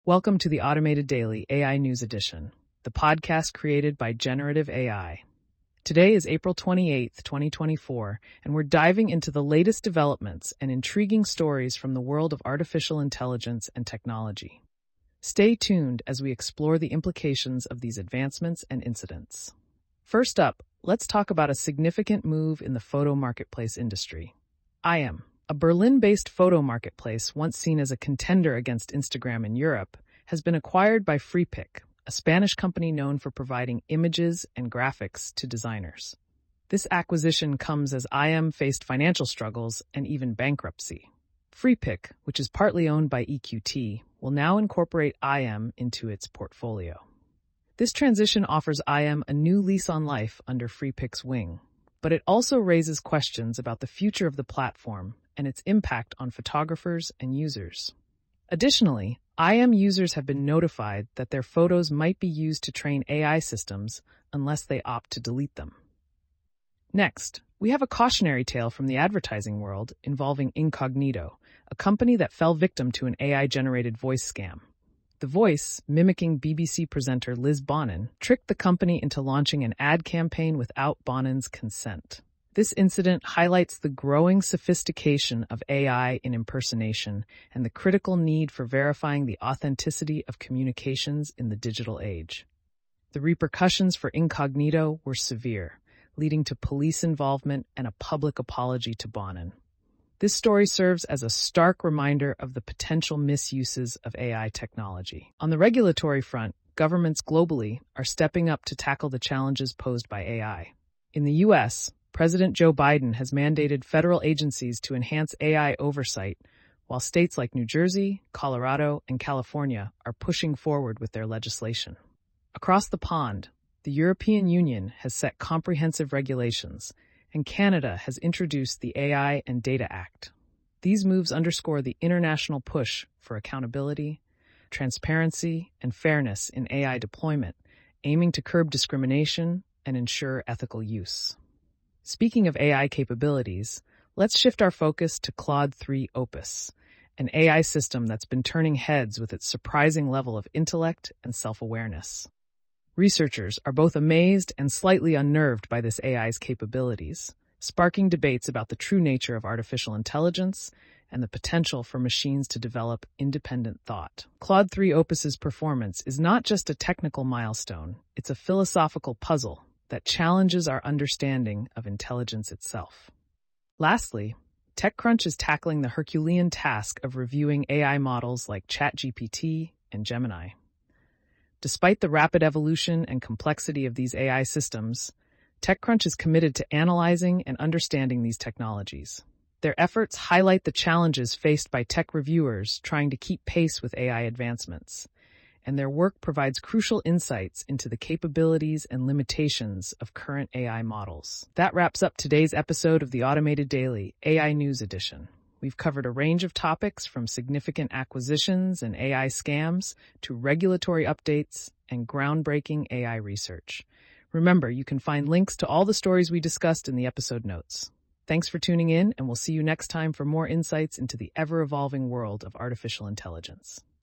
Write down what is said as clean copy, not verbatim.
Welcome to the Automated Daily AI News Edition, the podcast created by Generative AI. Today is April 28th, 2024, and we're diving into the latest developments and intriguing stories from the world of artificial intelligence and technology. Stay tuned as we explore the implications of these advancements and incidents. First up, let's talk about a significant move in the photo marketplace industry. IM, a Berlin-based photo marketplace once seen as a contender against Instagram in Europe, has been acquired by Freepik, a Spanish company known for providing images and graphics to designers. This acquisition comes as IM faced financial struggles and even bankruptcy. Freepik, which is partly owned by EQT, will now incorporate IM into its portfolio. This transition offers IM a new lease on life under Freepik's wing, but it also raises questions about the future of the platform and its impact on photographers and users. Additionally, IM users have been notified that their photos might be used to train AI systems unless they opt to delete them. Next, we have a cautionary tale from the advertising world involving Incognito, a company that fell victim to an AI-generated voice scam. The voice, mimicking BBC presenter Liz Bonin, tricked the company into launching an ad campaign without Bonin's consent. This incident highlights the growing sophistication of AI in impersonation and the critical need for verifying the authenticity of communications in the digital age. The repercussions for Incognito were severe, leading to police involvement and a public apology to Bonin. This story serves as a stark reminder of the potential misuses of AI technology. On the regulatory front, governments globally are stepping up to tackle the challenges posed by AI. In the U.S., President Joe Biden has mandated federal agencies to enhance AI oversight, while states like New Jersey, Colorado, and California are pushing forward with their legislation. Across the pond, the European Union has set comprehensive regulations, and Canada has introduced the AI and Data Act. These moves underscore the international push for accountability, transparency, and fairness in AI deployment, aiming to curb discrimination and ensure ethical use. Speaking of AI capabilities, let's shift our focus to Claude 3 Opus, an AI system that's been turning heads with its surprising level of intellect and self-awareness. Researchers are both amazed and slightly unnerved by this AI's capabilities, sparking debates about the true nature of artificial intelligence and the potential for machines to develop independent thought. Claude 3 Opus's performance is not just a technical milestone, it's a philosophical puzzle that challenges our understanding of intelligence itself. Lastly, TechCrunch is tackling the Herculean task of reviewing AI models like ChatGPT and Gemini. Despite the rapid evolution and complexity of these AI systems, TechCrunch is committed to analyzing and understanding these technologies. Their efforts highlight the challenges faced by tech reviewers trying to keep pace with AI advancements, and their work provides crucial insights into the capabilities and limitations of current AI models. That wraps up today's episode of the Automated Daily AI News Edition. We've covered a range of topics from significant acquisitions and AI scams to regulatory updates and groundbreaking AI research. Remember, you can find links to all the stories we discussed in the episode notes. Thanks for tuning in, and we'll see you next time for more insights into the ever-evolving world of artificial intelligence.